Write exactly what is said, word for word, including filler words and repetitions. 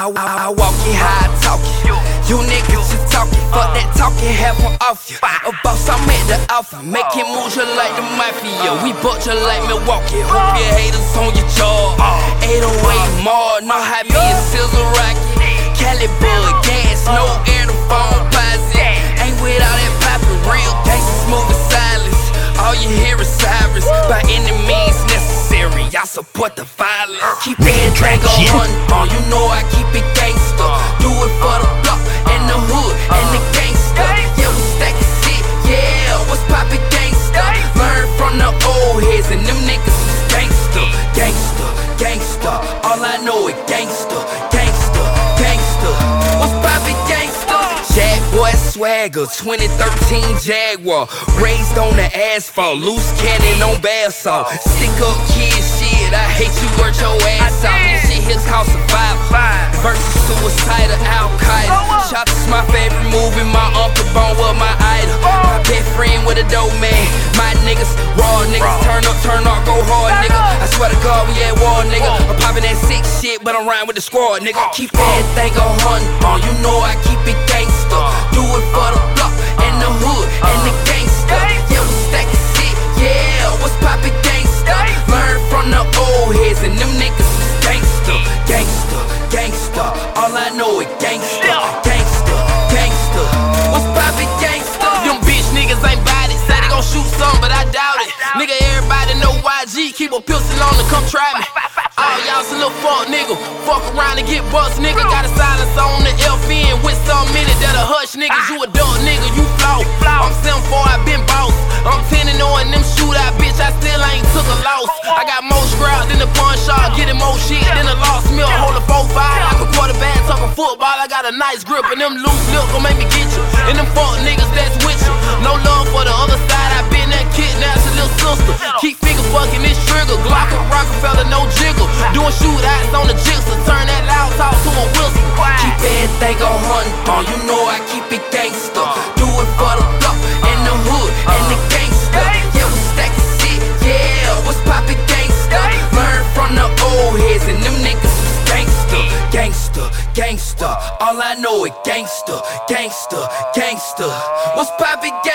I, I, I walking high talking. You niggas just talking. Fuck that talking, have one off you. A boss, I'm at the alpha. Making moves just like the mafia. We buck just like Milwaukee. Hope your haters on your jaw. eight oh eight more, know how me and Sizzle rocket. Cali bud, gas, no air, the phone positive. Ain't without that poppin', real gangsters moving silence. All you hear is sirens, by any means necessary. I support the violence. Keep everything on, on, you know I keep it gangsta. Do it for the block and the hood and the gangsta. Yeah, we stackin' shit, yeah, what's poppin' gangsta? Learn from the old heads and them niggas is gangsta. Gangsta, gangsta, all I know is gangsta. Gangsta, gangsta, what's poppin' gangsta? Jaguar swagger, twenty thirteen Jaguar. Raised on the asphalt, loose cannon on bath salt. Stick up kid shit, I hate you, work your ass out. This shit here cost a five versus suicide or Al-Qaeda. Shots is my favorite movie, my uncle Bone was my idol. My best friend with a dope man. My niggas, raw niggas, turn up, turn up, go hard, nigga. I swear to God, we at war, nigga. I'm poppin' that sick shit, but I'm riding with the squad, nigga. Keep everything on hunt, on, you know I keep it gangsta. Do it for the block and the hood and the gangsta. Yeah, we stackin' shit, yeah, what's poppin' gangsta? Learn from the old heads and them niggas is gangsta. Gangsta, gangsta, all I know is gangsta. Gangsta, gangsta, what's poppin' gangsta? Them bitch niggas ain't bout it, say they gon' shoot some, but I doubt it. Nigga, everybody know Y G, keep a pistol on to come try me. All y'all some little fuck nigga, fuck around and get bust, nigga. Got a silence on the F N with some minute that'll hush niggas. You adult nigga, you flow. I'm seven four, I been boss. I'm ten and oh in them shootout, bitch, I still ain't took a loss. I got more scrap than the pawn shop, getting more shit than a lost meal. Hold a four five like a quarterback, talking football. I got a nice grip and them loose lips gon' make me get you. And them fuck niggas that's with you. No love for the other side, I been that kid, now it's a little sister. Keep finger fucking this trigger, Glock and Rockefeller, no jiggle. Doing shootouts on the jigsaw, turn that loud talk to a whistle. Keep everything on hunt, on, you know I keep it gangsta. Do it for the block and the hood and the gangsta. Yeah, we stackin' shit, yeah, what's poppin' gangsta? Learn from the old heads and them niggas is gangsta. Gangsta, gangsta, all I know is gangsta. Gangsta, gangsta, what's poppin' gangsta?